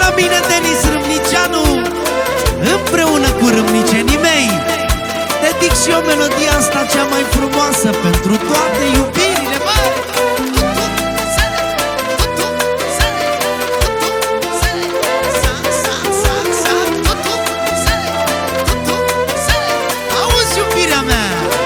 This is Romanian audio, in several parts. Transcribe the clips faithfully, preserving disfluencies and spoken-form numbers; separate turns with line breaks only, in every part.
la mine Denis Râmniceanu, împreună cu râmnicenii mei, dedic și eu melodia asta cea mai frumoasă pentru toate iubirile, bă! Auzi, iubirea mea!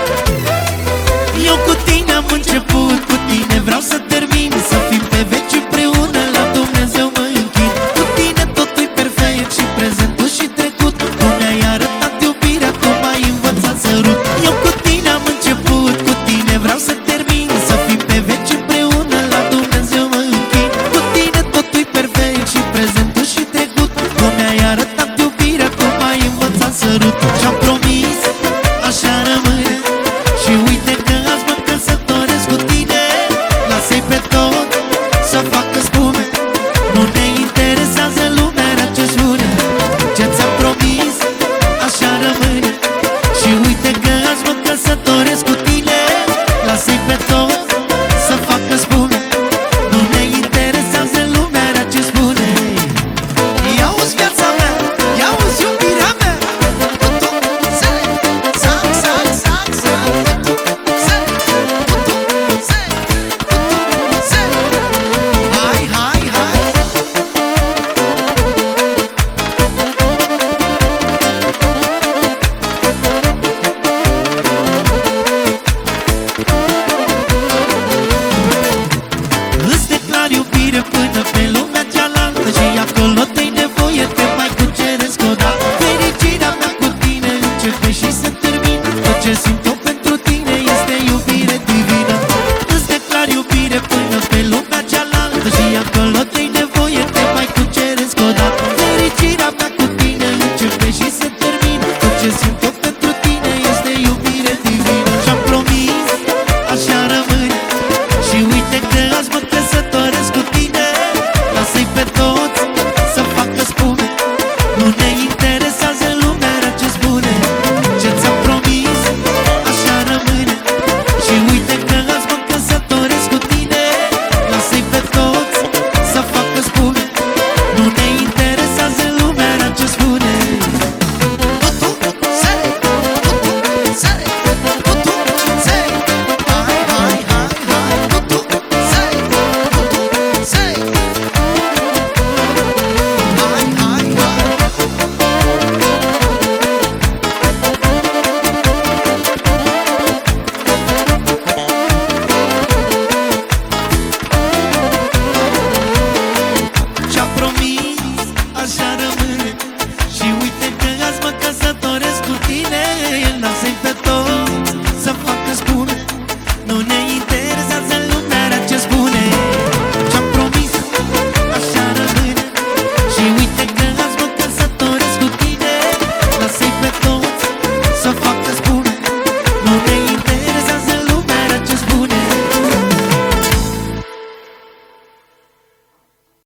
Eu cu tine am început, cu tine vreau să termin, să fim pe veci împreună, la Dumnezeu mă închin. Cu tine totul-i perfect, și prezentul și trecut. Tu mi-ai arătat iubirea, tu m-ai învățat să rut. Eu cu tine am început, cu tine vreau să termin, să fim pe veci împreună, la Dumnezeu mă închin. Cu tine totul-i perfect, și prezentul și trecut. Tu mi-ai arătat iubirea, tu m-ai învățat să rut. Și-am promis, așa rămâne, și uite că azi mă căsătoresc cu tine. Lasă-i pe tot să facă spume, nu ne interesează lumea rea ce spune. Ce ți-am promis, așa rămâne, și uite că azi mă căsătoresc cu tine. Lasă-i pe tot să facă spume, nu ne interesează lumea rea ce spune. Ia-uzi viața mea, ia-uzi iubirea mea. Zac, zac, zac, zac. Hai, hai, hai. Îți declar iubire până pe lumea cealaltă, și acolo te-ai nevoie, te mai cuceresc odată. Fericirea mea cu tine începe și se termină, tot ce simt eu pentru tine este iubire divină. Îți declar iubire până pe lumea cealaltă, și acolo te-ai nevoie, te mai cuceresc odată. Fericirea mea cu tine începe și se termină, tot ce simt eu pentru tine este iubire divină. Și-am promis, așa rămâne, și uite că azi mă căsătoresc cu